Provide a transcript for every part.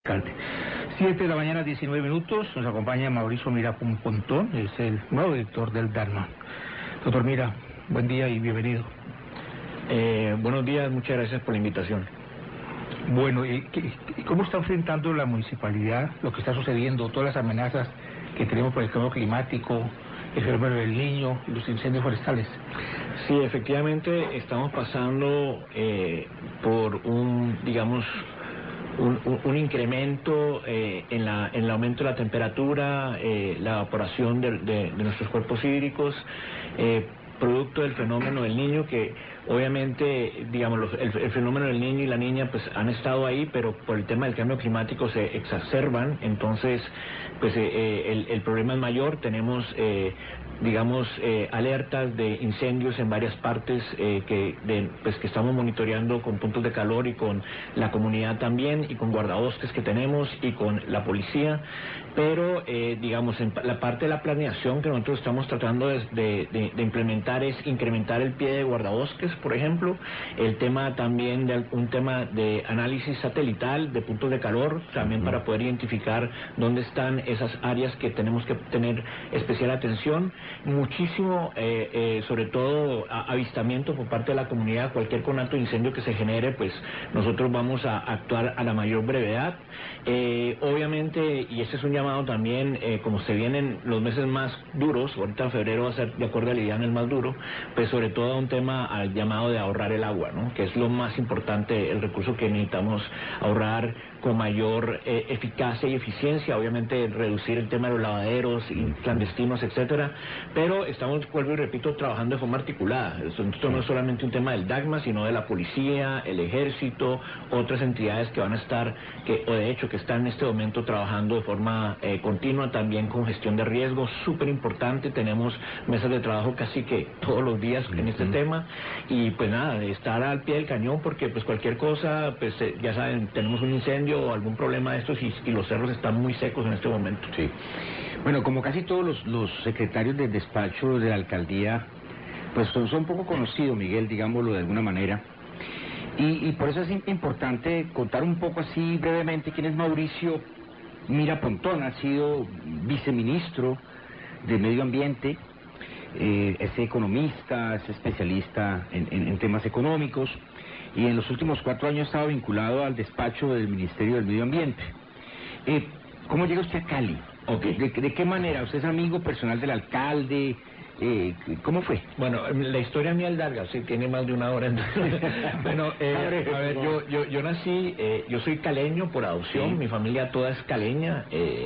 alcalde. 7 de la mañana, 19 minutos, nos acompaña Mauricio Mira Pontón, es el nuevo director del DACMA. Doctor Mira, buen día y bienvenido. Buenos días, muchas gracias por la invitación. Bueno, ¿y cómo está enfrentando la municipalidad lo que está sucediendo, todas las amenazas que tenemos por el cambio climático, el fenómeno del Niño, los incendios forestales? Sí, efectivamente estamos pasando por un incremento en el aumento de la temperatura, la evaporación de nuestros cuerpos hídricos, producto del fenómeno del Niño, que obviamente, digamos, el fenómeno del Niño y la Niña pues han estado ahí, pero por el tema del cambio climático se exacerban, entonces pues el problema es mayor. Tenemos alertas de incendios en varias partes que estamos monitoreando con puntos de calor y con la comunidad también, y con guardabosques que tenemos y con la policía, pero en la parte de la planeación que nosotros estamos tratando de implementar es incrementar el pie de guardabosques, por ejemplo, el tema también de un tema de análisis satelital de puntos de calor, también para poder identificar dónde están esas áreas que tenemos que tener especial atención. Muchísimo, sobre todo avistamiento por parte de la comunidad. Cualquier conato de incendio que se genere, pues nosotros vamos a actuar a la mayor brevedad. Obviamente, y ese es un llamado también, como se vienen los meses más duros, ahorita en febrero va a ser, de acuerdo a Liliana, el más duro, pues sobre todo un tema al llamado de ahorrar el agua, ¿no? Que es lo más importante, el recurso que necesitamos ahorrar con mayor eficacia y eficiencia. Obviamente reducir el tema de los lavaderos y clandestinos, etcétera, pero estamos, vuelvo y repito, trabajando de forma articulada. Esto no es solamente un tema del DACMA, sino de la policía, el ejército, otras entidades que van a estar, que están en este momento trabajando de forma continua, también con gestión de riesgos, súper importante. Tenemos mesas de trabajo casi que todos los días en este tema, y pues nada, estar al pie del cañón, porque pues cualquier cosa, pues ya saben, tenemos un incendio o algún problema de estos y los cerros están muy secos en este momento. Sí. Bueno, como casi todos los secretarios del despacho de la alcaldía, pues son poco conocidos, Miguel, digámoslo de alguna manera, y por eso es importante contar un poco así brevemente quién es Mauricio Mira Pontón. Ha sido viceministro de Medio Ambiente, es economista, es especialista en temas económicos, y en los últimos 4 años ha estado vinculado al despacho del Ministerio del Medio Ambiente. ¿Cómo llega usted a Cali? Okay. ¿De qué manera? ¿Usted es amigo personal del alcalde? ¿Cómo fue? Bueno, la historia mía es larga, sí, tiene más de una hora. Entonces, bueno, a ver, yo nací, yo soy caleño por adopción, sí. Mi familia toda es caleña.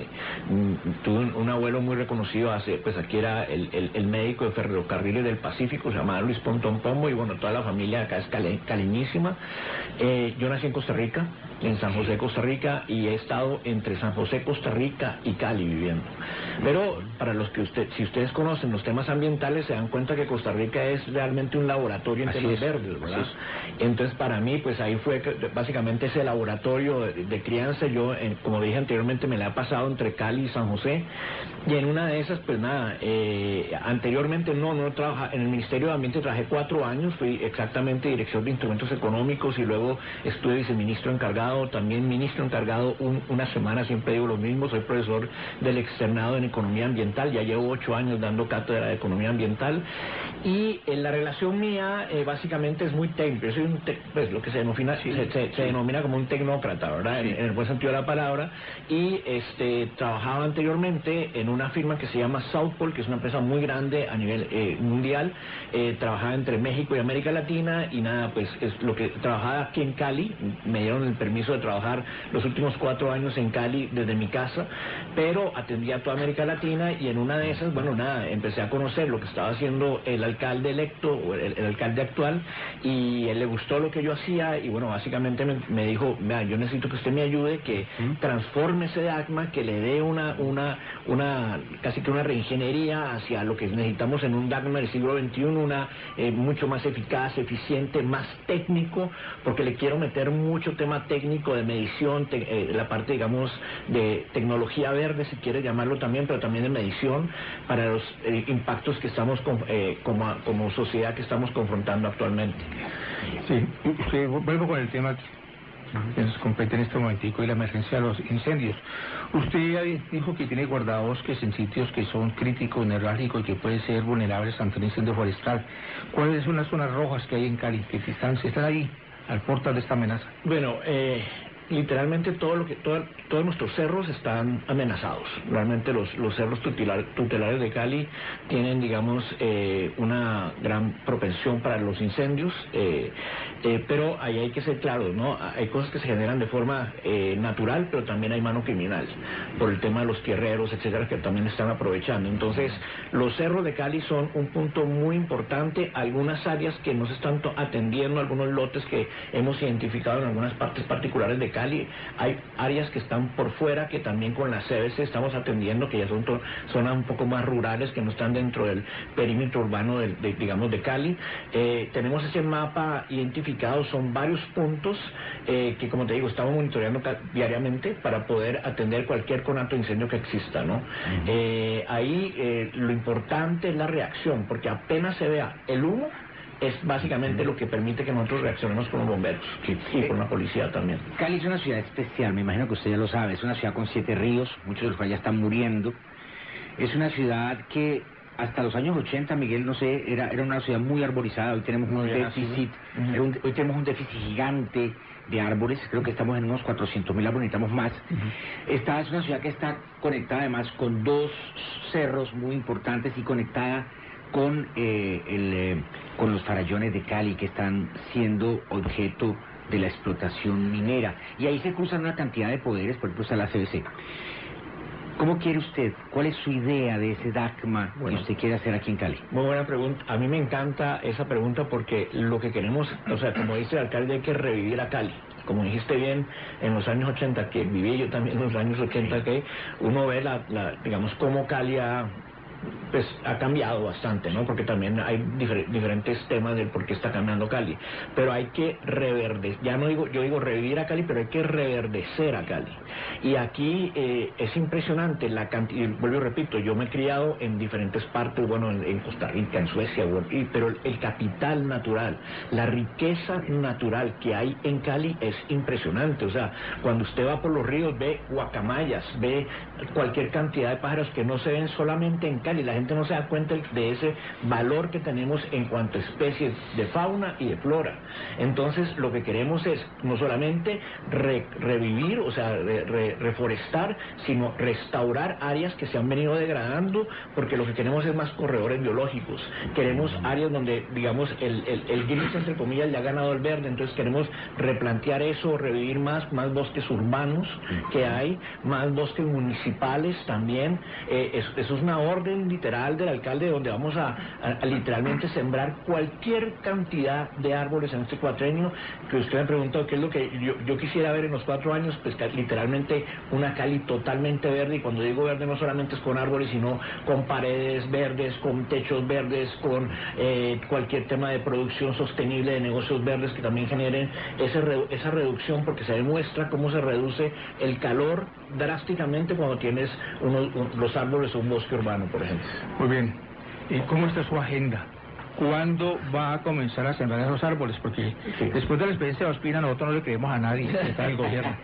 Tuve un abuelo muy reconocido, pues aquí era el médico de Ferrocarriles del Pacífico, se llamaba Luis Pontón Pombo, y bueno, toda la familia acá es caleñísima. Yo nací en Costa Rica, en San José, Costa Rica, y he estado entre San José, Costa Rica y Cali viviendo. Pero para los que si ustedes conocen los temas ambientales, se dan cuenta que Costa Rica es realmente un laboratorio en temas verdes, ¿verdad? Entonces, para mí, pues ahí fue básicamente ese laboratorio de crianza. Yo, como dije anteriormente, me la he pasado entre Cali y San José, y en una de esas, pues nada, anteriormente no trabajaba en el Ministerio de Ambiente. Trabajé 4 años, fui exactamente director de instrumentos económicos, y luego estuve viceministro encargado, también ministro encargado una semana. Siempre digo lo mismo, soy profesor del externado en economía ambiental, ya llevo 8 años dando cátedra de economía ambiental, y la relación mía básicamente es muy técnica. Yo soy pues lo que se denomina como un tecnócrata, ¿verdad? Sí. En el buen sentido de la palabra, y trabajaba anteriormente en una firma que se llama Southpol, que es una empresa muy grande a nivel mundial. Trabajaba entre México y América Latina, y nada, pues es lo que trabajaba aquí en Cali. Me dieron el permiso de trabajar los últimos 4 años en Cali desde mi casa, pero atendía a toda América Latina, y en una de esas, bueno, nada, empecé a conocer lo que estaba haciendo el alcalde electo, o el alcalde actual, y él le gustó lo que yo hacía, y bueno, básicamente me dijo: vea, yo necesito que usted me ayude, que transforme ese DACMA, que le dé casi que una reingeniería hacia lo que necesitamos en un DACMA del siglo XXI, mucho más eficaz, eficiente, más técnico, porque le quiero meter mucho tema técnico de medición, la parte, digamos, de tecnología verde, si quiere llamarlo también, pero también de medición para los impactos que estamos como sociedad que estamos confrontando actualmente. Sí, vuelvo con el tema que nos compete en este momentico y la emergencia de los incendios. Usted dijo que tiene guardabosques en sitios que son críticos, neurálgicos y que pueden ser vulnerables ante un incendio forestal. ¿Cuáles son las zonas rojas que hay en Cali, que están ahí, al portal de esta amenaza? Bueno, literalmente todos nuestros cerros están amenazados. Realmente los cerros tutelares de Cali tienen, digamos, una gran propensión para los incendios, pero ahí hay que ser claros, ¿no? Hay cosas que se generan de forma natural, pero también hay mano criminal, por el tema de los tierreros, etcétera, que también están aprovechando. Entonces, los cerros de Cali son un punto muy importante. Algunas áreas que no se están atendiendo, algunos lotes que hemos identificado en algunas partes particulares de Cali, hay áreas que están por fuera que también con la CBC estamos atendiendo, que ya son zonas un poco más rurales, que no están dentro del perímetro urbano digamos de Cali. Tenemos ese mapa identificado, son varios puntos que, como te digo, estamos monitoreando diariamente para poder atender cualquier conato de incendio que exista, ¿no? Ahí lo importante es la reacción, porque apenas se vea el humo, es básicamente lo que permite que nosotros reaccionemos con los bomberos y con la policía también. Cali es una ciudad especial, me imagino que usted ya lo sabe, es una ciudad con 7 ríos, muchos de los cuales ya están muriendo. Es una ciudad que hasta los años 80, Miguel, no sé, era una ciudad muy arborizada. Hoy tenemos un déficit, hoy tenemos un déficit gigante de árboles, creo que estamos en unos 400.000 árboles, necesitamos más. Esta es una ciudad que está conectada además con 2 cerros muy importantes y conectada con los farallones de Cali, que están siendo objeto de la explotación minera, y ahí se cruzan una cantidad de poderes, por ejemplo está la CBC. ¿Cómo quiere usted? ¿Cuál es su idea de ese DACMA que usted quiere hacer aquí en Cali? Muy buena pregunta. A mí me encanta esa pregunta porque lo que queremos, o sea, como dice el alcalde, hay que revivir a Cali. Como dijiste bien, en los años 80, que viví yo también en los años 80, que uno ve digamos, cómo Cali ha cambiado bastante, ¿no? Porque también hay diferentes temas del por qué está cambiando Cali. Pero hay que yo digo revivir a Cali, pero hay que reverdecer a Cali. Y aquí es impresionante la cantidad, vuelvo y repito, yo me he criado en diferentes partes, bueno, en Costa Rica, en Suecia, pero el capital natural, la riqueza natural que hay en Cali es impresionante. O sea, cuando usted va por los ríos, ve guacamayas, ve cualquier cantidad de pájaros que no se ven solamente en Cali. La gente no se da cuenta de ese valor que tenemos en cuanto a especies de fauna y de flora. Entonces, lo que queremos es no solamente revivir, o sea, reforestar, sino restaurar áreas que se han venido degradando, porque lo que queremos es más corredores biológicos. Queremos áreas donde, digamos, el gris, entre comillas, le ha ganado el verde. Entonces queremos replantear eso, revivir más bosques urbanos que hay, más bosques municipales también. Eso es una orden literal del alcalde, donde vamos a literalmente sembrar cualquier cantidad de árboles en este cuatrenio. Que usted me preguntó qué es lo que yo quisiera ver en los 4 años, pues literalmente una Cali totalmente verde. Y cuando digo verde no solamente es con árboles, sino con paredes verdes, con techos verdes, con cualquier tema de producción sostenible, de negocios verdes que también generen esa reducción, porque se demuestra cómo se reduce el calor drásticamente cuando tienes los árboles o un bosque urbano, por ejemplo. Muy bien. ¿Y cómo está su agenda? ¿Cuándo va a comenzar a sembrar esos árboles? Porque después de la experiencia de Ospina nosotros no le creemos a nadie que está en el gobierno.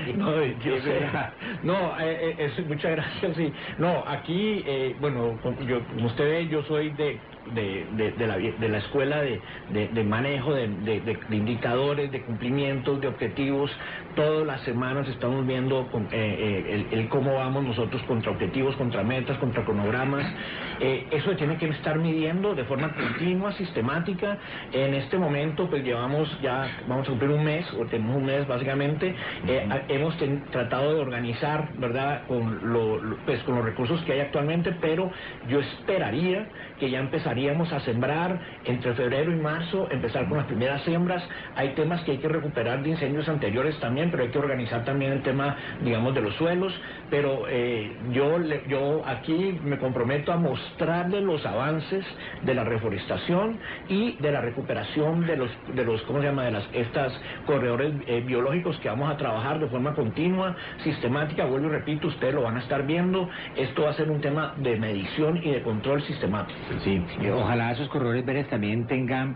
Muchas gracias. Sí. No, aquí, bueno, como usted ve, yo soy de la escuela de manejo de indicadores, de cumplimientos, de objetivos. Todas las semanas estamos viendo el cómo vamos nosotros contra objetivos, contra metas, contra cronogramas. Eso se tiene que estar midiendo de forma continua, sistemática. En este momento, pues vamos a cumplir un mes, o tenemos un mes básicamente. Hemos tratado de organizar, ¿verdad?, con los recursos que hay actualmente, pero yo esperaría que ya empezaríamos a sembrar entre febrero y marzo, empezar con las primeras siembras. Hay temas que hay que recuperar de incendios anteriores también, pero hay que organizar también el tema, digamos, de los suelos. Pero yo aquí me comprometo a mostrarle los avances de la reforestación reforestación y de la recuperación de los ¿cómo se llama? Estas corredores biológicos que vamos a trabajar de forma continua, sistemática. Vuelvo y repito, ustedes lo van a estar viendo. Esto va a ser un tema de medición y de control sistemático. Sí, ojalá esos corredores verdes también tengan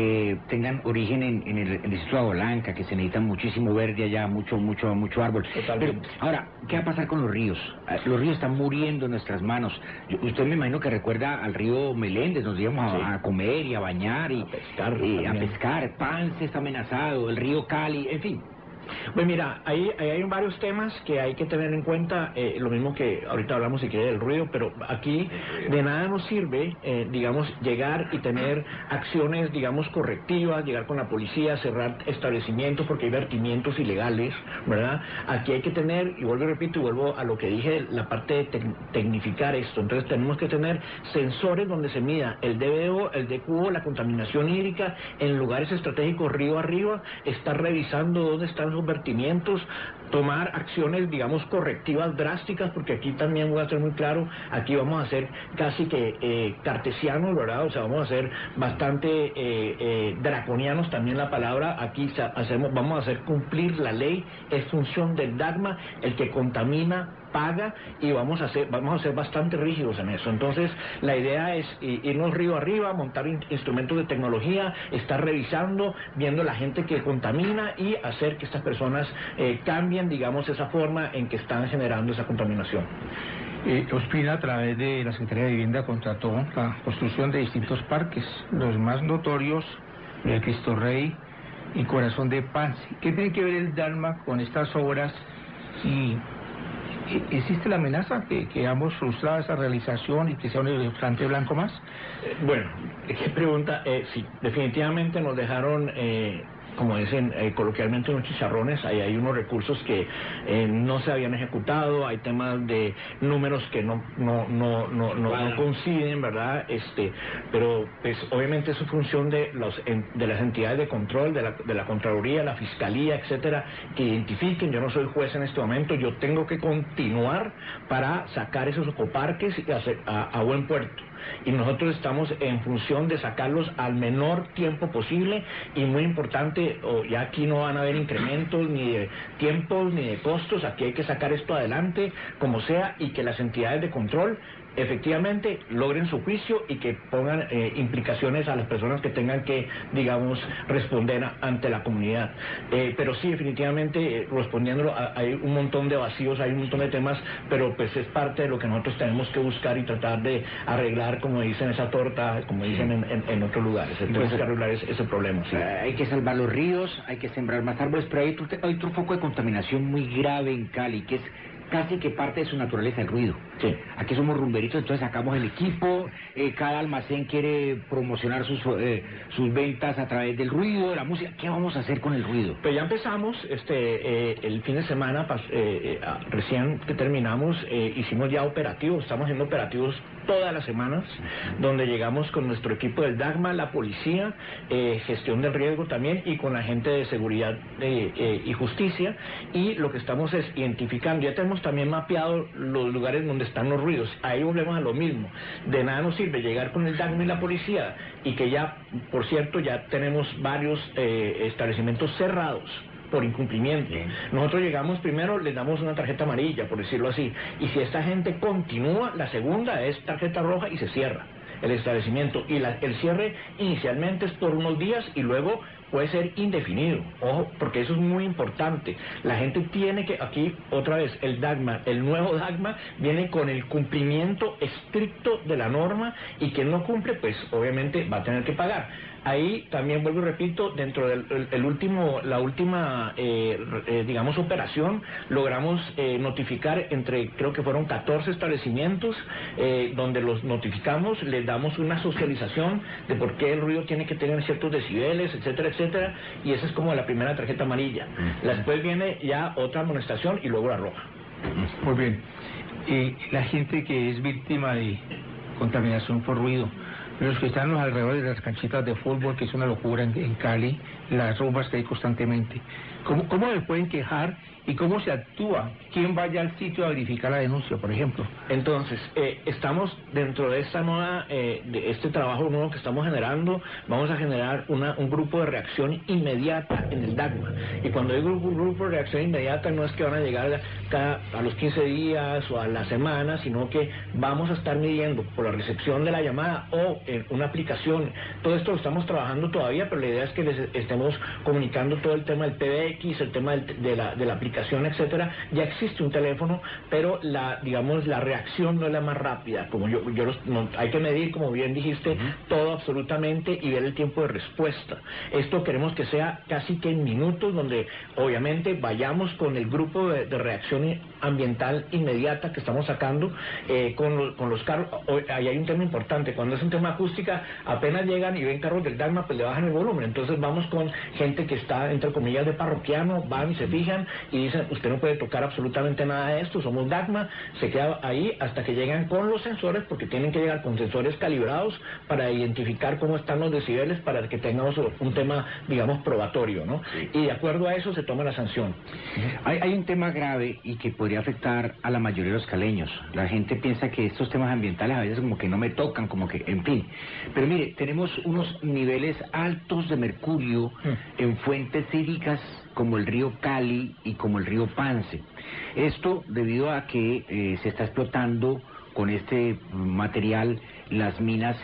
origen en el distrito de Abolanca, que se necesita muchísimo verde allá, mucho árbol. Totalmente. Pero, ahora, ¿qué va a pasar con los ríos? Los ríos están muriendo en nuestras manos. Usted me imagino que recuerda al río Meléndez, nos íbamos a comer y a bañar y a pescar. Pance está amenazado, el río Cali, en fin. Pues mira, ahí hay varios temas que hay que tener en cuenta, lo mismo que ahorita hablamos si quiere del ruido, pero aquí de nada nos sirve, digamos, llegar y tener acciones, digamos, correctivas, llegar con la policía, cerrar establecimientos porque hay vertimientos ilegales, ¿verdad? Aquí hay que tener, y vuelvo y repito, y vuelvo a lo que dije, la parte de tecnificar esto. Entonces tenemos que tener sensores donde se mida el DBO, el DQO, la contaminación hídrica en lugares estratégicos río arriba, estar revisando dónde están los vertimientos, tomar acciones, digamos, correctivas drásticas, porque aquí también voy a ser muy claro, aquí vamos a ser casi que cartesianos, ¿verdad? O sea, vamos a ser bastante draconianos también la palabra, aquí vamos a hacer cumplir la ley, es función del DAGMA, el que contamina paga, y vamos a ser bastante rígidos en eso. Entonces la idea es irnos río arriba, montar instrumentos de tecnología, estar revisando, viendo la gente que contamina y hacer que estas personas cambien, digamos, esa forma en que están generando esa contaminación. Ospina, a través de la Secretaría de Vivienda, contrató la construcción de distintos parques, los más notorios, el Cristo Rey y Corazón de Paz. ¿Qué tiene que ver el DALMA con estas obras? Y ¿existe la amenaza que hemos frustrado esa realización y que sea un elefante blanco más? Bueno, qué pregunta. Sí, definitivamente nos dejaron, como dicen coloquialmente, unos chicharrones. Ahí hay unos recursos que no se habían ejecutado, hay temas de números que no coinciden, ¿verdad? Pero pues obviamente es función de las entidades de control, de la Contraloría, la Fiscalía, etcétera, que identifiquen. Yo no soy juez en este momento, yo tengo que continuar para sacar esos ecoparques y a buen puerto. Y nosotros estamos en función de sacarlos al menor tiempo posible, y muy importante, ya aquí no van a haber incrementos ni de tiempos ni de costos, aquí hay que sacar esto adelante como sea, y que las entidades de control efectivamente logren su juicio y que pongan implicaciones a las personas que tengan que, digamos, responder ante la comunidad. Pero sí, definitivamente, respondiéndolo, hay un montón de vacíos, hay un montón de temas, pero pues es parte de lo que nosotros tenemos que buscar y tratar de arreglar, como dicen, esa torta, como dicen en otros lugares. Entonces hay que arreglar ese problema. Sí. Hay que salvar los ríos, hay que sembrar más árboles, pero hay otro foco de contaminación muy grave en Cali, que es casi que parte de su naturaleza, el ruido. Sí. Aquí somos rumberitos, entonces sacamos el equipo, cada almacén quiere promocionar sus ventas a través del ruido, de la música. ¿Qué vamos a hacer con el ruido? Pues ya empezamos, el fin de semana, recién que terminamos, hicimos ya operativos, estamos haciendo operativos todas las semanas, donde llegamos con nuestro equipo del DAGMA, la policía, gestión del riesgo también, y con la gente de seguridad y justicia, y lo que estamos es identificando, ya tenemos también mapeado los lugares donde están los ruidos. Ahí volvemos a lo mismo, de nada nos sirve llegar con el DAGMA y la policía, y que ya, por cierto, ya tenemos varios establecimientos cerrados por incumplimiento. Nosotros llegamos primero, les damos una tarjeta amarilla, por decirlo así, y si esta gente continúa, la segunda es tarjeta roja y se cierra el establecimiento, y el cierre inicialmente es por unos días y luego puede ser indefinido. Ojo, porque eso es muy importante. La gente tiene que, aquí otra vez, el DAGMA, el nuevo DAGMA viene con el cumplimiento estricto de la norma, y quien no cumple, pues obviamente va a tener que pagar. Ahí también vuelvo y repito, dentro del la última digamos, operación, logramos notificar creo que fueron 14 establecimientos, donde los notificamos, les damos una socialización de por qué el ruido tiene que tener ciertos decibeles, etcétera, etcétera, y esa es como la primera tarjeta amarilla. Después viene ya otra amonestación y luego la roja. Muy bien. La gente que es víctima de contaminación por ruido, los que están alrededor de las canchitas de fútbol, que es una locura en Cali, las rumbas que hay constantemente, ¿Cómo se pueden quejar y cómo se actúa? ¿Quién vaya al sitio a verificar la denuncia, por ejemplo? Entonces, estamos dentro de esta nueva, de este trabajo nuevo que estamos generando, vamos a generar un grupo de reacción inmediata en el DACMA. Y cuando hay un grupo de reacción inmediata, no es que van a llegar a los 15 días o a la semana, sino que vamos a estar midiendo por la recepción de la llamada o en una aplicación. Todo esto lo estamos trabajando todavía, pero la idea es que les estemos comunicando todo el tema del PBX, el tema de la aplicación, etcétera. Ya existe un teléfono, pero la reacción no es la más rápida. Como hay que medir, como bien dijiste, todo absolutamente y ver el tiempo de respuesta. Esto queremos que sea casi que en minutos, donde obviamente vayamos con el grupo de reacción ambiental inmediata que estamos sacando con los carros. Ahí hay un tema importante. Cuando es un tema acústica, apenas llegan y ven carros del DACMA, pues le bajan el volumen. Entonces vamos con gente que está, entre comillas, de parroquiano, van y se fijan y dicen, usted no puede tocar absolutamente nada de esto, somos DACMA, se queda ahí hasta que llegan con los sensores, porque tienen que llegar con sensores calibrados para identificar cómo están los decibeles, para que tengamos un tema, digamos, probatorio, ¿no? Sí. Y de acuerdo a eso se toma la sanción. Hay un tema grave y que podría afectar a la mayoría de los caleños. La gente piensa que estos temas ambientales a veces como que no me tocan, como que, en fin. Pero mire, tenemos unos niveles altos de mercurio en fuentes hídricas como el río Cali y como el río Pance. Esto debido a que se está explotando con este material las minas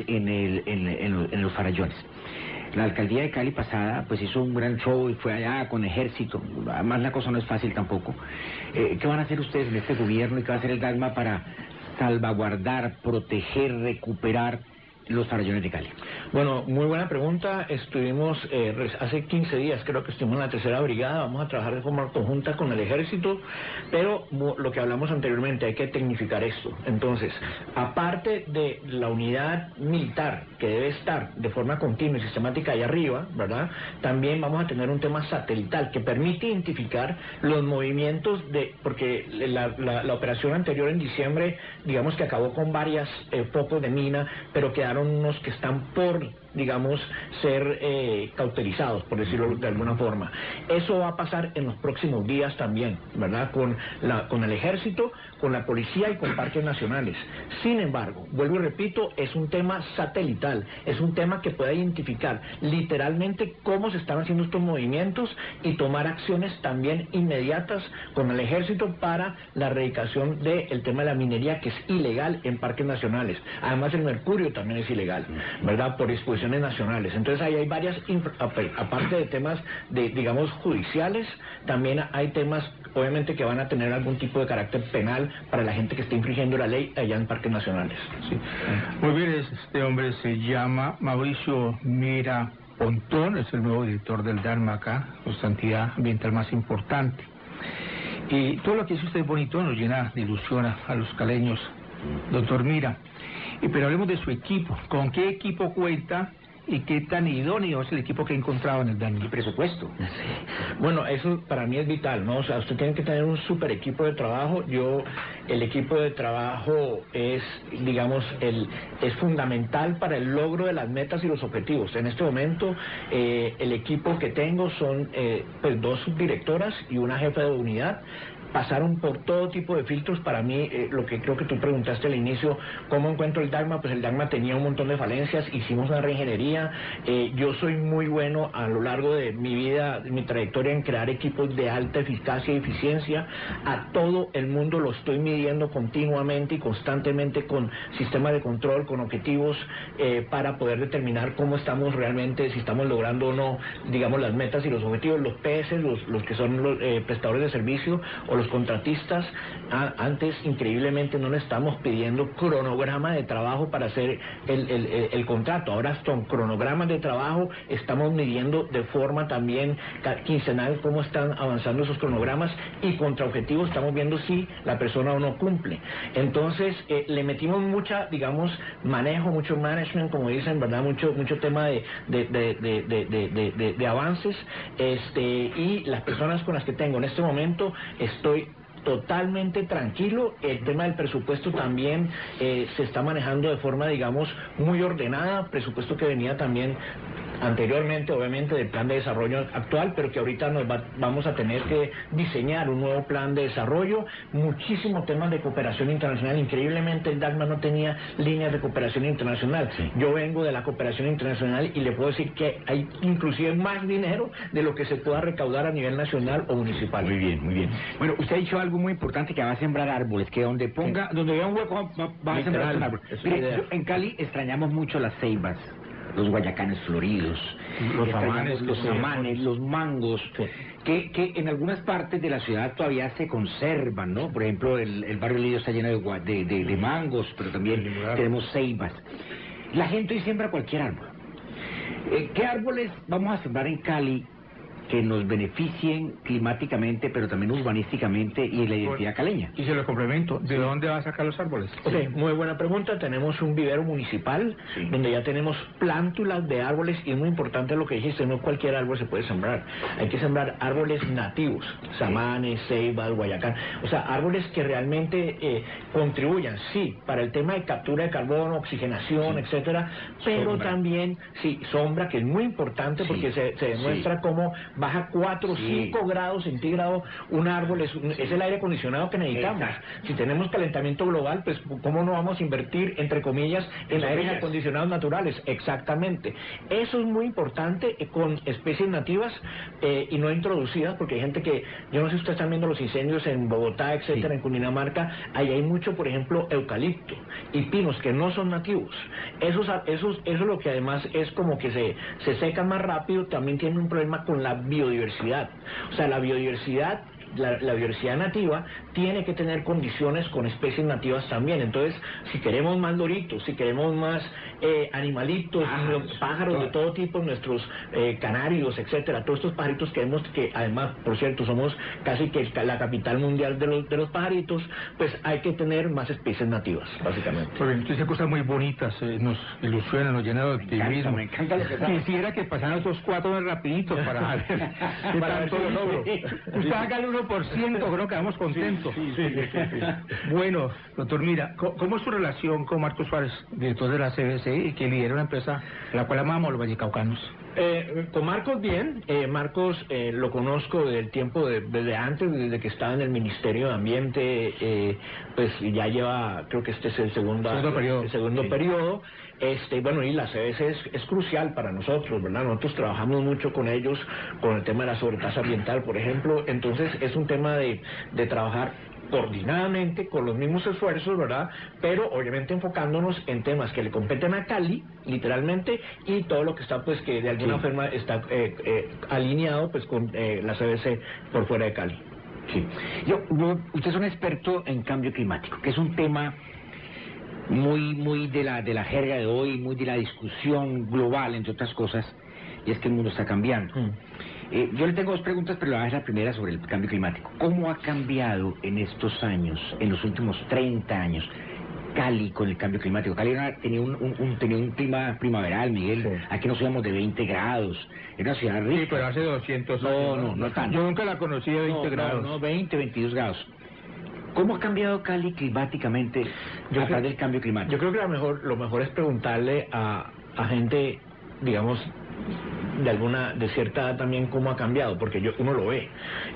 en los farallones. La alcaldía de Cali pasada pues hizo un gran show y fue allá con ejército. Además la cosa no es fácil tampoco. ¿Qué van a hacer ustedes en este gobierno y qué va a hacer el DACMA para salvaguardar, proteger, recuperar los farallones de Cali? Bueno, muy buena pregunta. Estuvimos hace 15 días, creo que estuvimos en la tercera brigada. Vamos a trabajar de forma conjunta con el ejército, pero lo que hablamos anteriormente, hay que tecnificar esto. Entonces, aparte de la unidad militar que debe estar de forma continua y sistemática allá arriba, ¿verdad? También vamos a tener un tema satelital que permite identificar los movimientos porque la operación anterior en diciembre, digamos que acabó con varias focos de mina, pero quedaron unos que están por, digamos, ser cauterizados, por decirlo de alguna forma. Eso va a pasar en los próximos días también, ¿verdad? Con el ejército, con la policía y con parques nacionales. Sin embargo, vuelvo y repito, es un tema satelital, es un tema que puede identificar literalmente cómo se están haciendo estos movimientos y tomar acciones también inmediatas con el ejército para la erradicación del tema de la minería, que es ilegal en parques nacionales. Además, el mercurio también es ilegal, ¿verdad? Por disposiciones nacionales. Entonces ahí hay varias, aparte de temas digamos, judiciales, también hay temas, obviamente, que van a tener algún tipo de carácter penal para la gente que esté infringiendo la ley allá en parques nacionales. Sí. Muy bien, este hombre se llama Mauricio Mira Pontón, es el nuevo director del DACMA acá, nuestra entidad ambiental más importante. Y todo lo que hizo usted bonito nos llena de ilusión a los caleños, doctor Mira. Pero hablemos de su equipo. ¿Con qué equipo cuenta y qué tan idóneo es el equipo que ha encontrado en el DACMA? El presupuesto. Sí. Bueno, eso para mí es vital, ¿no? O sea, usted tiene que tener un super equipo de trabajo. El equipo de trabajo es, digamos, es fundamental para el logro de las metas y los objetivos. En este momento, el equipo que tengo son pues 2 subdirectoras y una jefa de unidad. Pasaron por todo tipo de filtros. Para mí, lo que creo que tú preguntaste al inicio, ¿cómo encuentro el DACMA? Pues el DACMA tenía un montón de falencias, hicimos una reingeniería. Yo soy muy bueno a lo largo de mi vida, de mi trayectoria, en crear equipos de alta eficacia y eficiencia. A todo el mundo lo estoy midiendo continuamente y constantemente con sistemas de control, con objetivos, para poder determinar cómo estamos realmente, si estamos logrando o no, digamos, las metas y los objetivos. Los PS, los que son los prestadores de servicio o los contratistas, antes increíblemente no le estamos pidiendo cronograma de trabajo para hacer el contrato. Ahora son cronogramas de trabajo, estamos midiendo de forma también quincenal cómo están avanzando esos cronogramas, y contra objetivos estamos viendo si la persona o no cumple. Entonces le metimos mucha, digamos, manejo, mucho management, como dicen, ¿verdad? Mucho tema de avances, y las personas con las que tengo en este momento, estoy totalmente tranquilo. El tema del presupuesto también se está manejando de forma, digamos, muy ordenada, presupuesto que venía también anteriormente, obviamente, del plan de desarrollo actual, pero que ahorita vamos a tener que diseñar un nuevo plan de desarrollo, muchísimos temas de cooperación internacional. Increíblemente el DACMA no tenía líneas de cooperación internacional. Sí. Yo vengo de la cooperación internacional y le puedo decir que hay inclusive más dinero de lo que se pueda recaudar a nivel nacional o municipal. Muy bien, muy bien. Bueno, usted ha dicho algo muy importante, que va a sembrar árboles, que donde ponga, donde vea un hueco va a sembrar un árbol. Mire, en Cali extrañamos mucho las ceibas, los guayacanes floridos, los amanes, los mangos, que en algunas partes de la ciudad todavía se conservan, ¿no? Por ejemplo, el barrio Lido está lleno de mangos, pero también tenemos ceibas. La gente hoy siembra cualquier árbol. ¿Qué árboles vamos a sembrar en Cali que nos beneficien climáticamente, pero también urbanísticamente y en la identidad caleña? Y se lo complemento, ¿de dónde va a sacar los árboles? Ok, muy buena pregunta. Tenemos un vivero municipal, donde ya tenemos plántulas de árboles, y es muy importante lo que dijiste, no cualquier árbol se puede sembrar. Hay que sembrar árboles nativos, samanes, ceibas, guayacán, o sea, árboles que realmente contribuyan, sí, para el tema de captura de carbono, oxigenación, etcétera, pero también, sombra, que es muy importante porque se demuestra cómo baja 4 o 5 grados centígrados un árbol, es el aire acondicionado que necesitamos. Si tenemos calentamiento global, pues ¿cómo no vamos a invertir, entre comillas, en aires acondicionados naturales? Exactamente. Eso es muy importante con especies nativas y no introducidas, porque hay gente que, yo no sé si ustedes están viendo los incendios en Bogotá, etcétera, en Cundinamarca, ahí hay mucho, por ejemplo, eucalipto y pinos que no son nativos. Eso lo que además es como que se secan más rápido, también tiene un problema con la biodiversidad. O sea, la biodiversidad nativa tiene que tener condiciones con especies nativas también. Entonces, si queremos más loritos, si queremos más animalitos, pájaros de todo tipo, nuestros canarios, etcétera, todos estos pajaritos que vemos, que además, por cierto, somos casi que la capital mundial de los pajaritos, pues hay que tener más especies nativas, básicamente. Pues bien, dice cosas muy bonitas, nos ilusionan, nos llenan de optimismo. Me encanta lo que sabe. Quisiera que pasaran esos 4 rapiditos para ver qué tanto logro. Usted haga el 1%, creo que quedamos contentos. Bueno, doctor, mira, ¿cómo es su relación con Marcos Suárez, director de la CBC, y que lidera una empresa la cual amamos los vallecaucanos? Con Marcos bien, Marcos lo conozco del tiempo desde antes, desde que estaba en el Ministerio de Ambiente, pues ya lleva, creo que este es el segundo periodo. Bueno, y la CBC es crucial para nosotros, ¿verdad? Nosotros trabajamos mucho con ellos, con el tema de la sobretasa ambiental, por ejemplo. Entonces es un tema de trabajar coordinadamente, con los mismos esfuerzos, ¿verdad? Pero obviamente enfocándonos en temas que le competen a Cali, literalmente, y todo lo que está, pues, que de alguna forma está alineado, pues, con la CBC por fuera de Cali. Sí. Usted es un experto en cambio climático, que es un tema muy de la jerga de hoy, muy de la discusión global, entre otras cosas, y es que el mundo está cambiando. Yo le tengo 2 preguntas, pero la primera sobre el cambio climático. ¿Cómo ha cambiado en estos años, en los últimos 30 años, Cali con el cambio climático? Cali tenía un clima primaveral, Miguel. Sí. Aquí nos subíamos de 20 grados. Era una ciudad rica. Sí, pero hace 200 años. No tanto. Yo nunca la conocí de 20 grados. No, 20, 22 grados. ¿Cómo ha cambiado Cali climáticamente a través del cambio climático? Yo creo que lo mejor es preguntarle a gente, digamos, de cierta edad también, cómo ha cambiado, porque uno lo ve.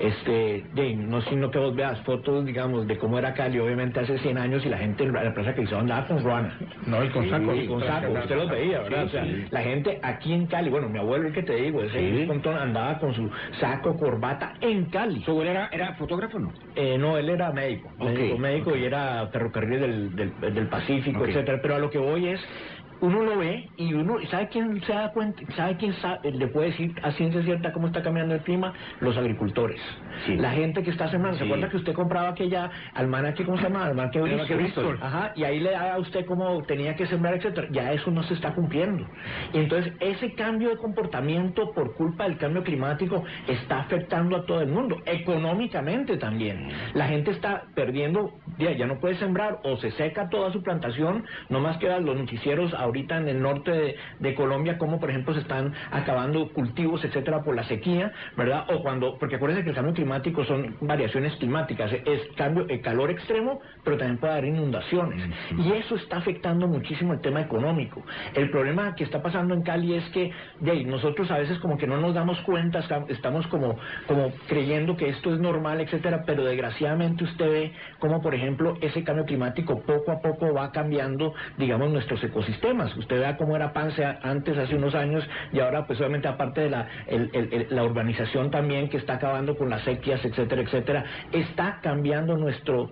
No sino que vos veas fotos, digamos, de cómo era Cali, obviamente hace 100 años, y la gente en la plaza que hizo andaba con ruana. No, y con sacos. Con sacos, usted los veía, ¿verdad? Sí, o sea, la gente aquí en Cali, bueno, mi abuelo, el que te digo, ese montón andaba con su saco, corbata en Cali. ¿Su abuelo era fotógrafo, no? No, él era médico, y era ferrocarril del Pacífico, etcétera. Pero a lo que voy es, uno lo ve y ¿sabe quién se da cuenta? ¿Sabe quién le puede decir a ciencia cierta cómo está cambiando el clima? Los agricultores. Sí. La gente que está sembrando. ¿Se acuerda que usted compraba aquella almanaque, ¿cómo se llama? Almanaque Bristol. Ajá, y ahí le daba a usted cómo tenía que sembrar, etcétera. Ya eso no se está cumpliendo. Y entonces ese cambio de comportamiento por culpa del cambio climático está afectando a todo el mundo, económicamente también. La gente está perdiendo, ya no puede sembrar, o se seca toda su plantación, no más quedan los noticieros ahorita ahorita en el norte de Colombia, como por ejemplo se están acabando cultivos, etcétera, por la sequía, ¿verdad? O cuando, porque acuérdense que el cambio climático son variaciones climáticas, es cambio, el calor extremo, pero también puede haber inundaciones, y eso está afectando muchísimo el tema económico. El problema que está pasando en Cali es que nosotros a veces como que no nos damos cuenta, estamos como creyendo que esto es normal, etcétera, pero desgraciadamente usted ve como por ejemplo ese cambio climático poco a poco va cambiando, digamos, nuestros ecosistemas. Usted vea cómo era Pance antes, hace unos años, y ahora pues obviamente aparte de la urbanización también que está acabando con las sequías, etcétera, etcétera, está cambiando nuestro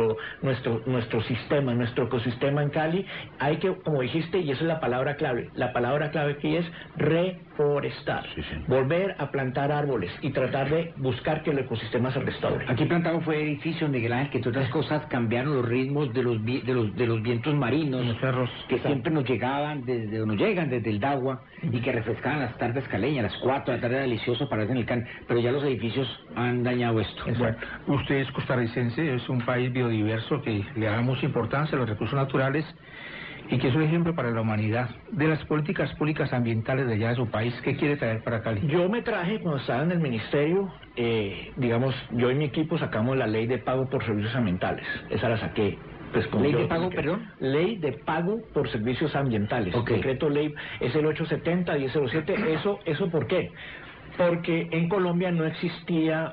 sistema, nuestro ecosistema en Cali. Hay que, como dijiste, y esa es la palabra clave aquí es reforestar, volver a plantar árboles y tratar de buscar que el ecosistema se restaure. Aquí plantado fue edificios, Miguel Ángel, que entre otras cosas cambiaron los ritmos de los vientos marinos, los cerros, que siempre nos llegan desde el Dagua, y que refrescaban las tardes caleñas, las 4 de la tarde, era delicioso pararse en el can, pero ya los edificios han dañado esto. Bueno, usted es costarricense, es un país biodiverso que le da mucha importancia a los recursos naturales y que es un ejemplo para la humanidad. De las políticas públicas ambientales de allá de su país, ¿qué quiere traer para Cali? Yo me traje, cuando estaba en el ministerio, digamos, yo y mi equipo sacamos la ley de pago por servicios ambientales. Esa la saqué. Pues, ¿Ley de pago, perdón? Ley de pago por servicios ambientales. Okay. Decreto ley es el 870-1007. ¿Eso por qué? Porque en Colombia no existía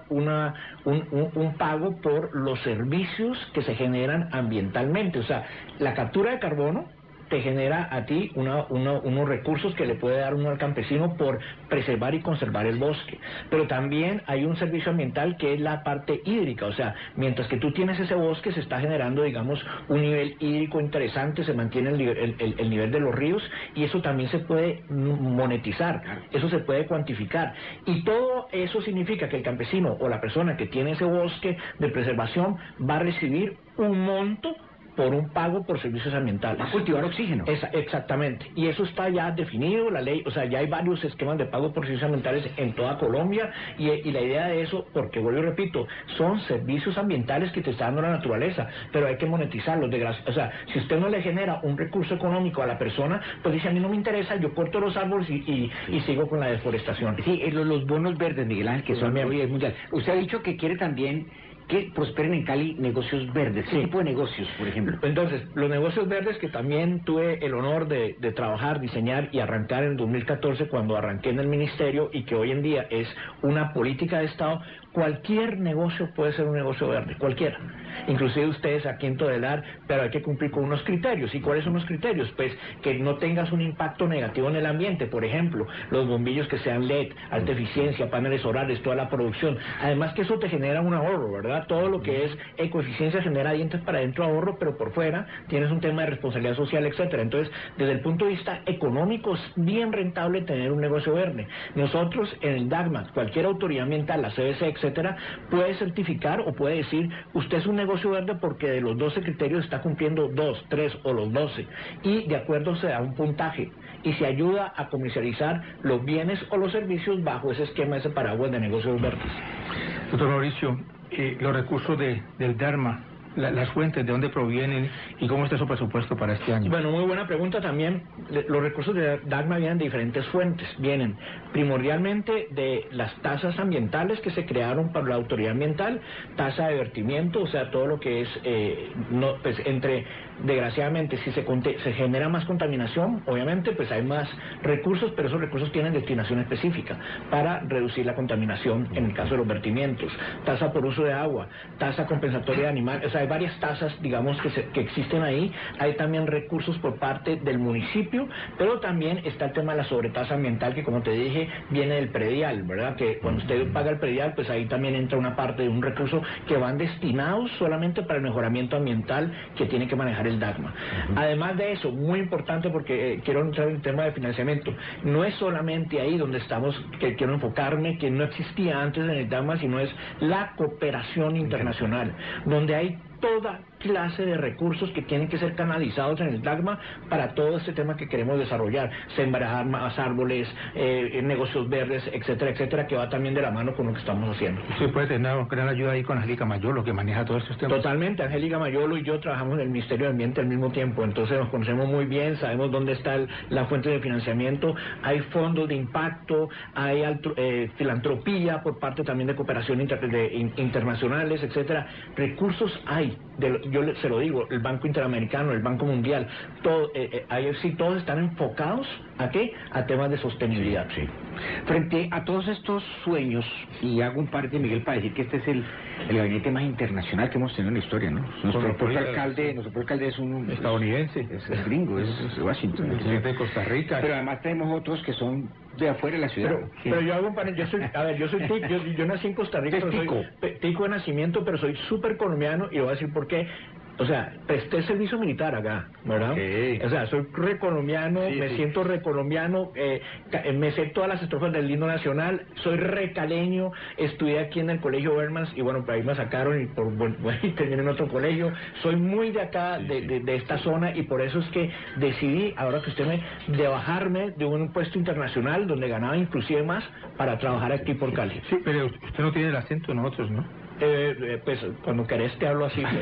un pago por los servicios que se generan ambientalmente. O sea, la captura de carbono te genera a ti unos recursos que le puede dar uno al campesino por preservar y conservar el bosque. Pero también hay un servicio ambiental que es la parte hídrica, o sea, mientras que tú tienes ese bosque se está generando, digamos, un nivel hídrico interesante, se mantiene el nivel de los ríos, y eso también se puede monetizar, eso se puede cuantificar. Y todo eso significa que el campesino o la persona que tiene ese bosque de preservación va a recibir un monto por un pago por servicios ambientales. Va a cultivar oxígeno. Exactamente. Y eso está ya definido, la ley, o sea, ya hay varios esquemas de pago por servicios ambientales en toda Colombia, y la idea de eso, porque vuelvo y repito, son servicios ambientales que te está dando la naturaleza, pero hay que monetizarlos. O sea, si usted no le genera un recurso económico a la persona, pues dice, a mí no me interesa, yo corto los árboles y sigo con la deforestación. Sí, los bonos verdes, Miguel Ángel, que son hoy mundial. Usted ha dicho que quiere también que prosperen en Cali negocios verdes. ¿Qué tipo de negocios, por ejemplo? Entonces, los negocios verdes, que también tuve el honor de trabajar, diseñar y arrancar en 2014 cuando arranqué en el ministerio, y que hoy en día es una política de Estado. Cualquier negocio puede ser un negocio verde, cualquiera. Inclusive ustedes aquí en Todelar, pero hay que cumplir con unos criterios. ¿Y cuáles son los criterios? Pues que no tengas un impacto negativo en el ambiente. Por ejemplo, los bombillos que sean LED, alta eficiencia, paneles solares, toda la producción. Además que eso te genera un ahorro, ¿verdad? Todo lo que es ecoeficiencia genera dientes para adentro ahorro, pero por fuera tienes un tema de responsabilidad social, etcétera. Entonces, desde el punto de vista económico, es bien rentable tener un negocio verde. Nosotros en el DAGMA, cualquier autoridad ambiental, la CBC, etcétera, puede certificar o puede decir, usted es un negocio verde porque de los 12 criterios está cumpliendo 2, 3 o los 12, y de acuerdo se da un puntaje y se ayuda a comercializar los bienes o los servicios bajo ese esquema, ese paraguas de negocios verdes. Doctor Mauricio, los recursos del Dharma, las fuentes, de dónde provienen y cómo está su presupuesto para este año. Bueno, muy buena pregunta también. Los recursos de DAGMA vienen de diferentes fuentes. Vienen primordialmente de las tasas ambientales que se crearon para la autoridad ambiental, tasa de vertimiento, o sea, todo lo que es, pues desgraciadamente, si se genera más contaminación, obviamente, pues hay más recursos, pero esos recursos tienen destinación específica para reducir la contaminación en el caso de los vertimientos. Tasa por uso de agua, tasa compensatoria de animales, o sea, hay varias tasas, digamos, que existen ahí. Hay también recursos por parte del municipio, pero también está el tema de la sobretasa ambiental, que como te dije, viene del predial, ¿verdad? Que cuando usted paga el predial, pues ahí también entra una parte de un recurso que van destinados solamente para el mejoramiento ambiental que tiene que manejar el DAGMA. Además de eso, muy importante, porque quiero entrar en el tema de financiamiento, no es solamente ahí donde estamos, que quiero enfocarme, que no existía antes en el DAGMA, sino es la cooperación internacional, donde hay clase de recursos que tienen que ser canalizados en el DACMA para todo este tema que queremos desarrollar, sembrar más árboles, negocios verdes, etcétera, etcétera, que va también de la mano con lo que estamos haciendo. Usted puede tener una gran ayuda ahí con Angélica Mayolo, que maneja todos estos temas. Totalmente, Angélica Mayolo y yo trabajamos en el Ministerio de Ambiente al mismo tiempo, entonces nos conocemos muy bien, sabemos dónde está la fuente de financiamiento, hay fondos de impacto, hay filantropía por parte también de cooperación internacionales, etcétera. Recursos hay, se lo digo, el Banco Interamericano, el Banco Mundial, todo, todos están enfocados ¿a qué? A temas de sostenibilidad. Sí. Frente a todos estos sueños, y hago un par de Miguel para decir que este es el gabinete más internacional que hemos tenido en la historia, ¿no? Nuestro propio alcalde es un estadounidense, es gringo, es Washington, es de Costa Rica. Pero además tenemos otros que son de afuera de la ciudad. Pero yo hago un paréntesis, yo nací en Costa Rica, soy tico de nacimiento, pero soy súper colombiano y le voy a decir por qué. O sea, presté servicio militar acá, ¿verdad? Okay. O sea, soy recolombiano, siento recolombiano, me sé todas las estrofas del himno nacional, soy recaleño, estudié aquí en el colegio Bermans y bueno, por ahí me sacaron y terminé en otro colegio. Soy muy de acá, de esta zona, y por eso es que decidí, ahora que de bajarme de un puesto internacional donde ganaba inclusive más para trabajar aquí por Cali. Sí, pero usted no tiene el acento de nosotros, ¿no? Pues cuando querés te hablo así. Pues.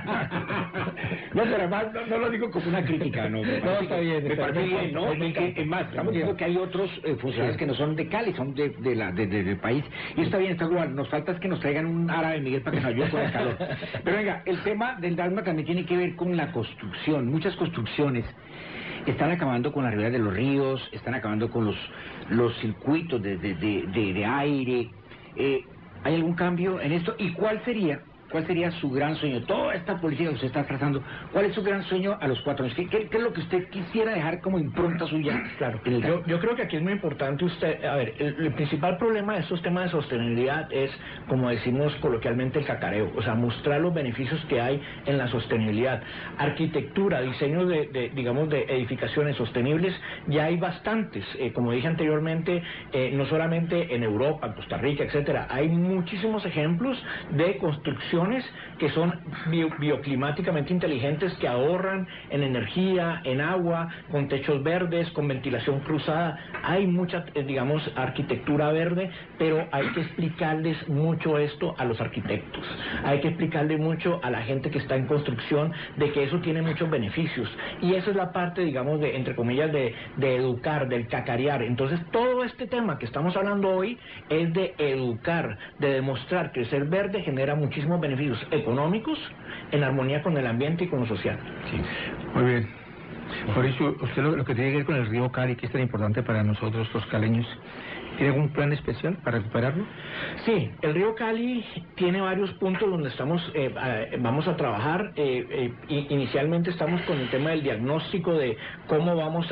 No, pero además no lo digo como una crítica, no. Está bien. Me parece bien, ¿no? Es más, estamos diciendo que hay otros funcionarios que no son de Cali, son del país. Y está bien, está global. Nos falta es que nos traigan un árabe, Miguel, para que nos ayude con el calor. Pero venga, el tema del DACMA también tiene que ver con la construcción. Muchas construcciones están acabando con las riberas de los ríos, están acabando con los circuitos de aire. ¿Hay algún cambio en esto? ¿Y cuál sería su gran sueño? Toda esta política que usted está trazando, ¿cuál es su gran sueño a los 4 años? ¿Qué es lo que usted quisiera dejar como impronta suya? Claro, yo creo que aquí es muy importante el principal problema de estos temas de sostenibilidad es, como decimos coloquialmente, el cacareo, o sea, mostrar los beneficios que hay en la sostenibilidad. Arquitectura, diseño de edificaciones sostenibles, ya hay bastantes, como dije anteriormente, no solamente en Europa, en Costa Rica, etcétera, hay muchísimos ejemplos de construcción que son bioclimáticamente inteligentes, que ahorran en energía, en agua, con techos verdes, con ventilación cruzada. Hay mucha, arquitectura verde, pero hay que explicarles mucho esto a los arquitectos. Hay que explicarle mucho a la gente que está en construcción de que eso tiene muchos beneficios. Y esa es la parte, entre comillas, de educar, del cacarear. Entonces, todo este tema que estamos hablando hoy es de educar, de demostrar que el ser verde genera muchísimos beneficios económicos en armonía con el ambiente y con lo social. Sí. Muy bien. Por eso, usted lo que tiene que ver con el río Cali, que es tan importante para nosotros los caleños, ¿tiene algún plan especial para recuperarlo? Sí, el río Cali tiene varios puntos donde vamos a trabajar. Inicialmente estamos con el tema del diagnóstico de cómo vamos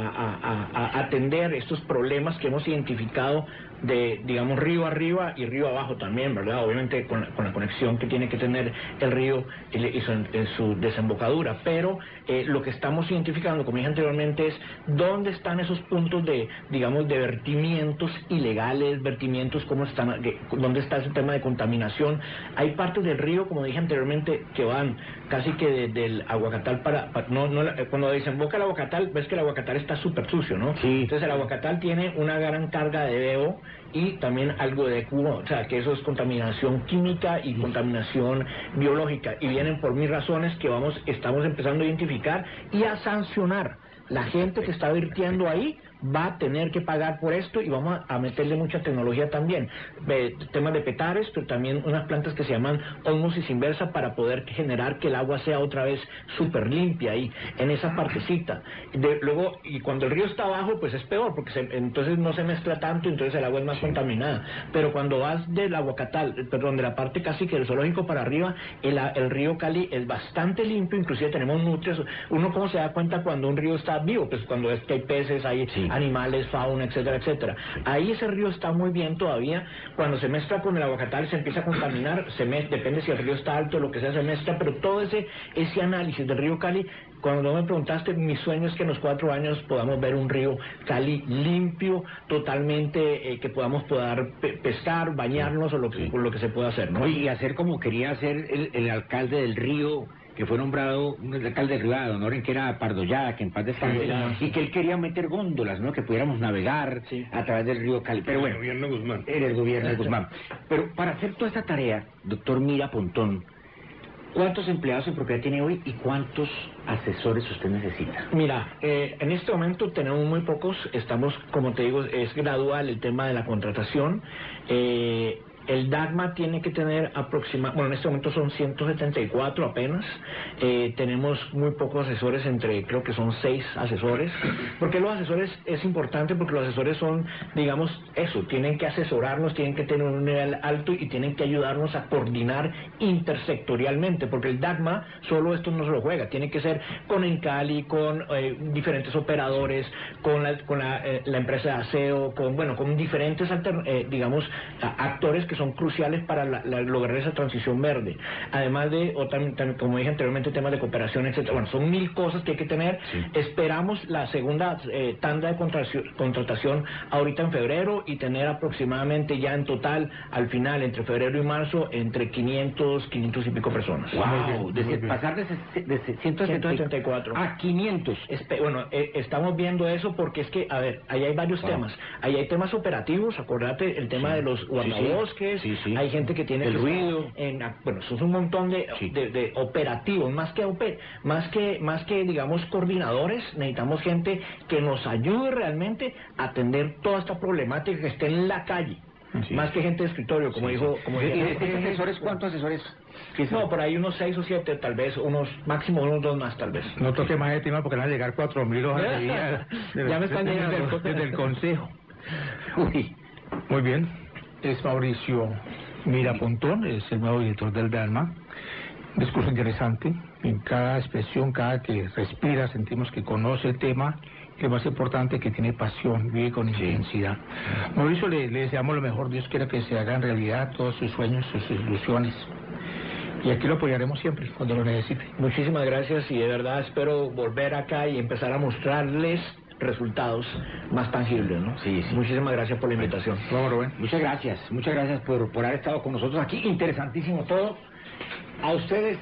a atender estos problemas que hemos identificado de, río arriba y río abajo también, ¿verdad? Obviamente con la conexión que tiene que tener el río y su desembocadura, pero lo que estamos identificando, como dije anteriormente, es dónde están esos puntos de vertimientos ilegales, dónde está ese tema de contaminación. Hay partes del río, como dije anteriormente, que van casi que desde el Aguacatal cuando desemboca el Aguacatal, ves que el Aguacatal está súper sucio, ¿no? Sí. Entonces el Aguacatal tiene una gran carga de veo y también algo de cubo, o sea, que eso es contaminación química y contaminación biológica, y vienen por mis razones que estamos empezando a identificar y a sancionar. La gente que está vertiendo ahí va a tener que pagar por esto, y vamos a meterle mucha tecnología también, temas de petares, pero también unas plantas que se llaman ósmosis inversa para poder generar que el agua sea otra vez súper limpia ahí, en esa partecita. Luego, y cuando el río está abajo, pues es peor, porque entonces no se mezcla tanto, entonces el agua es más contaminada. Pero cuando vas del Aguacatal, de la parte casi que del zoológico para arriba, el río Cali es bastante limpio, inclusive tenemos nutrias. Uno cómo se da cuenta cuando un río está vivo, pues cuando es que hay peces, hay animales, fauna, etcétera, etcétera. Ahí ese río está muy bien todavía. Cuando se mezcla con el Aguacatal se empieza a contaminar, depende si el río está alto o lo que sea, se mezcla, pero todo ese análisis del río Cali, cuando me preguntaste, mi sueño es que en los 4 años podamos ver un río Cali limpio, totalmente, que podamos poder pescar, bañarnos o lo que se pueda hacer, ¿no? Y hacer como quería hacer el alcalde del río, que fue nombrado un alcalde de Rivada, don Oren, que era Pardollada, que en paz descanse, y que él quería meter góndolas, ¿no? Que pudiéramos navegar a través del río Cali. Pero bueno, el gobierno de Guzmán. Era el gobierno de Guzmán. Pero para hacer toda esta tarea, doctor Mira Pontón, ¿cuántos empleados en propiedad tiene hoy y cuántos asesores usted necesita? Mira, en este momento tenemos muy pocos, estamos, como te digo, es gradual el tema de la contratación. El DACMA tiene que tener bueno, en este momento son 174 apenas. Tenemos muy pocos asesores, creo que son 6 asesores. Porque los asesores es importante, porque los asesores son, digamos, eso, tienen que asesorarnos, tienen que tener un nivel alto y tienen que ayudarnos a coordinar intersectorialmente, porque el DACMA solo esto no se lo juega, tiene que ser con Encali, con diferentes operadores, con la empresa de aseo, con diferentes, digamos, actores que son cruciales para lograr esa transición verde. Además de, también, como dije anteriormente, temas de cooperación, etcétera. Bueno, son 1000 cosas que hay que tener. Sí. Esperamos la segunda tanda de contratación ahorita en febrero y tener aproximadamente ya en total, al final, entre febrero y marzo, entre 500 y pico personas. ¡Wow! Pasar de 174 a 500. Estamos viendo eso porque es que, a ver, ahí hay varios temas. Ahí hay temas operativos, acordate, el tema de los guardabosques. Hay gente que tiene el ruido. Bueno, eso es un montón de operativos, más que digamos coordinadores. Necesitamos gente que nos ayude realmente a atender toda esta problemática que esté en la calle. Más que gente de escritorio, como dijo. ¿Asesores? ¿Cuántos asesores? No, por ahí unos 6 o 7, tal vez, máximo unos 2 más, tal vez. No toque más de tema porque van a llegar 4.000 hojas de día. Ya me están llegando. Desde el consejo. Uy, muy bien. Es Mauricio Mira Pontón, es el nuevo director del DACMA. Un discurso interesante. En cada expresión, cada que respira, sentimos que conoce el tema. Que más importante, que tiene pasión, vive con intensidad. Mauricio, le deseamos lo mejor. Dios quiera que se hagan realidad todos sus sueños, sus ilusiones. Y aquí lo apoyaremos siempre, cuando lo necesite. Muchísimas gracias y de verdad espero volver acá y empezar a mostrarles resultados más tangibles, ¿no? Sí. Muchísimas gracias por la invitación. Bueno, Rubén. Muchas gracias por haber estado con nosotros aquí. Interesantísimo todo. A ustedes.